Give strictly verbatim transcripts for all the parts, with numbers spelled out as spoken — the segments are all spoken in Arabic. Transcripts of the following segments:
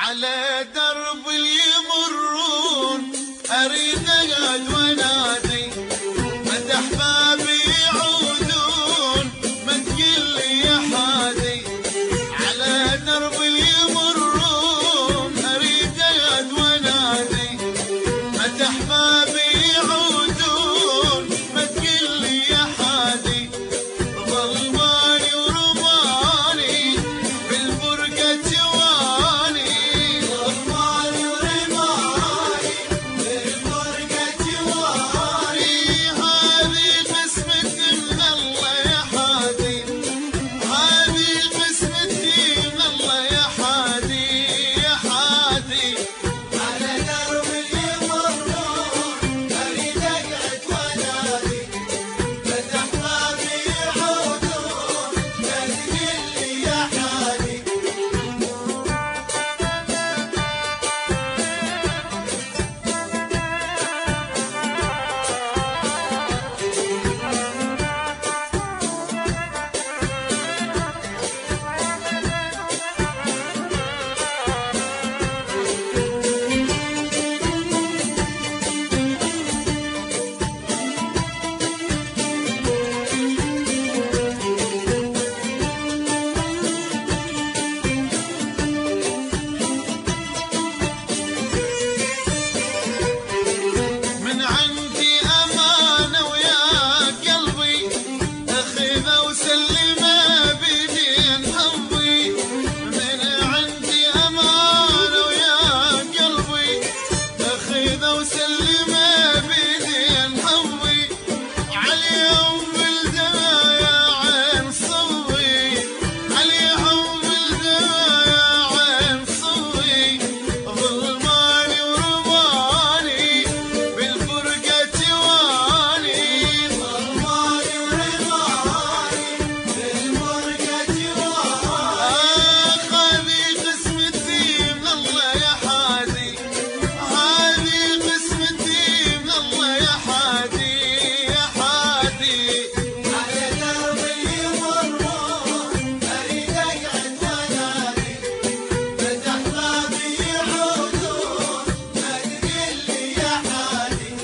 على درب يمرون أريد أقعد ونادي متى أحبابي يعودون ما تقل لي يا حادي. على درب يمرون أريد أقعد ونادي متى أحبابي يعودون ما تقل لي يا حادي. ظلماني ورماني بالفرقة جواني ظلماني ورماني بالفرقة جواني. هذه قسمتي من الله يا حادي هذه قسمتي من الله يا حادي يا حادي. على درب يمرون أريد أقعد ونادي متى أحبابي يعودون ما تقل لي يا حادي. من عندي أمانة ويا قلبي أخذها وسلمها بيدين حظي. من عندي أمانة ويا قلبي أخذها وسلمها بيدين حظي. عليهم بالدنيا عين صوي عليهم بالدنيا عين صوي. ظلماني ورماني بالفرقة جواني ظلماني ورماني بالفرقة جواني. هذه قسمتي من الله يا حادي هذه قسمتي من الله يا حادي يا حادي. على درب يمرون أريد أقعد ونادي متى أحبابي يعودون ما تقل لي يا حادي.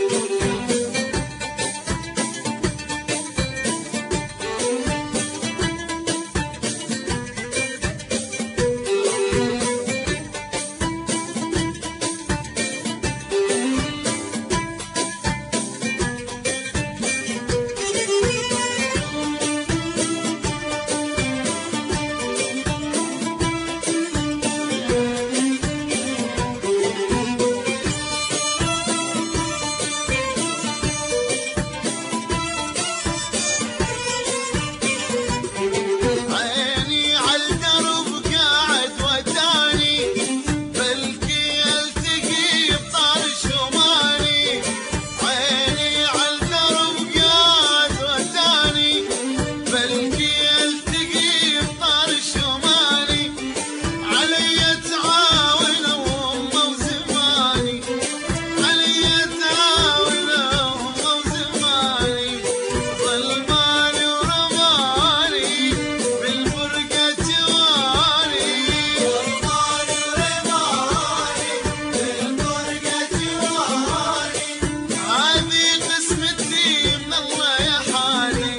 عيني عالدرب قاعد وداني بلقي التقي بطار شمالي. عيني عالدرب قاعد وداني بلقي التقي بطار شمالي. علي تعاون وهم وزماني علي تعاون وهم وزماني. ظلماني ورماني بالفرقة جواني ظلماني ورماني بالفرقة جواني. هذه قسمتي من الله يا حادي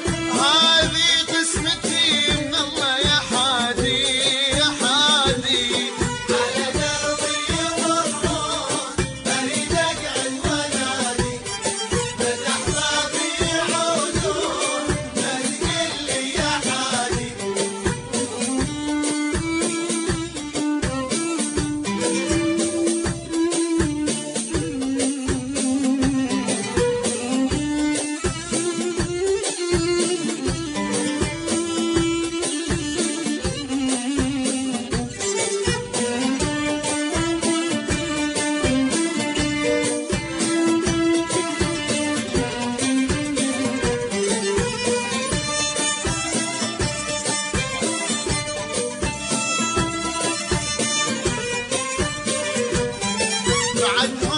هذه قسمتي من الله يا حادي يا حادي. على درب يمرون أريد أقعد ونادي متى أحبابي يعودون ما تقل لي يا حادي. بعد